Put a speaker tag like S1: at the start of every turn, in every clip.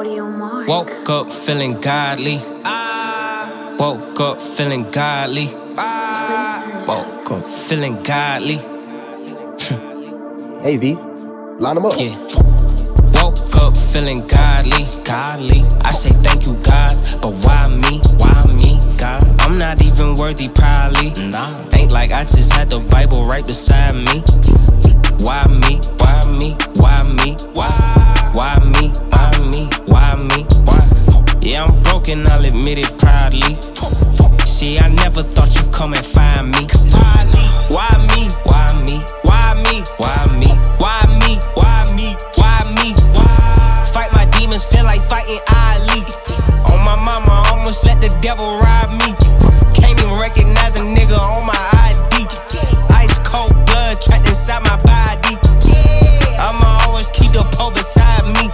S1: Audio Mark.
S2: Woke up feeling godly. Woke up feeling godly. Woke up feeling godly.
S3: Hey V, line them up.
S2: Yeah. Woke up feeling godly. Godly. I say thank you, God, but why me? Why me, God? I'm not even worthy, probably. Nah. Ain't like I just had the Bible right beside me. Why me? Why me? Why me? Why? Why me? Why me? Why me? Why? Yeah, I'm broken, I'll admit it proudly. See, I never thought you'd come and find me. Why me? Why me? Why me? Why me? Why me? Why me? Why me? Why? Fight my demons, feel like fighting Ali. On my mama, almost let the devil rob me. Can't even recognize a nigga on my ID. Ice cold blood trapped inside my body. I'ma always keep the pole beside me.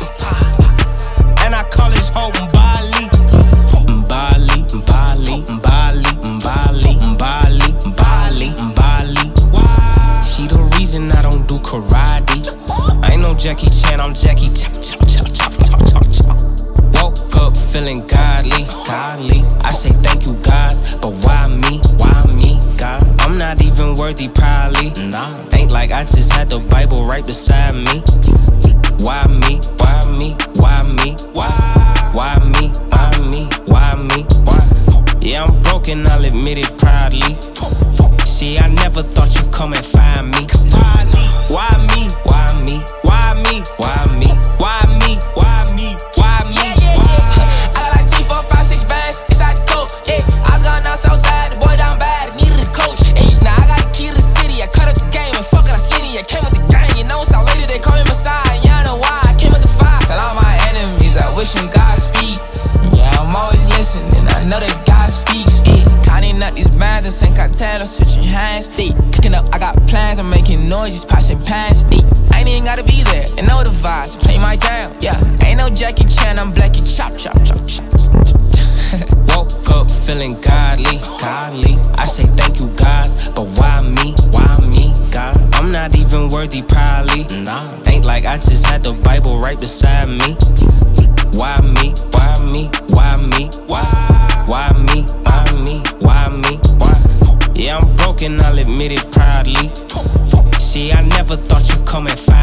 S2: And I call this home Bali. Bali, Bali, Bali, Bali, Bali, Bali, Bali. She the reason I don't do karate. I ain't no Jackie Chan, I'm Jackie chop, chop, chop, chop, chop, chop, chop. Woke up feeling godly, godly. I say thank you, God, but why me? Why me, God? I'm not even worthy, probably. Nah. Ain't like I just had the Bible right beside me. Why me? Why me? Why me? Why? Why me? Why me? Why me? Why? Yeah, I'm broken, I'll admit it proudly. See, I never thought you'd come and find me. Why me? Why me? Why me? Why me? Why me? Why me? Why me?
S4: I got like 3, 4, 5, 6 bands inside the coat. Yeah, I was going down south side, the boy down bad, needed a coach. Hey, now I got a key to the city. I cut up the game and fuck it, I slid it. I came with the gang, you know, South Lady, they call me Messiah. Yeah, I know why, I came with the fire. Tell all my enemies, I wish them Godspeed. Yeah, I'm always listening, I know that God speaks. Yeah, counting up these bands and St. Cartel, I'm switching hands. Hey, cooking up, I got plans, I'm making noises, passing pans. Hey, I ain't even gotta be there, and know the vibes, play my jam. Yeah, ain't no Jackie Chan, I'm Blackie chop, chop, chop, chop.
S2: Woke up feeling godly, godly. I say thank you, God, but why me? Why me, God? I'm not even worthy, probably. Nah. Ain't like I just had the Bible right beside me. Why me? Why me? Why me? Why? Why me? Why me? Why me? Why? Yeah, I'm broken, I'll admit it proudly. See, I never thought you'd come and find me.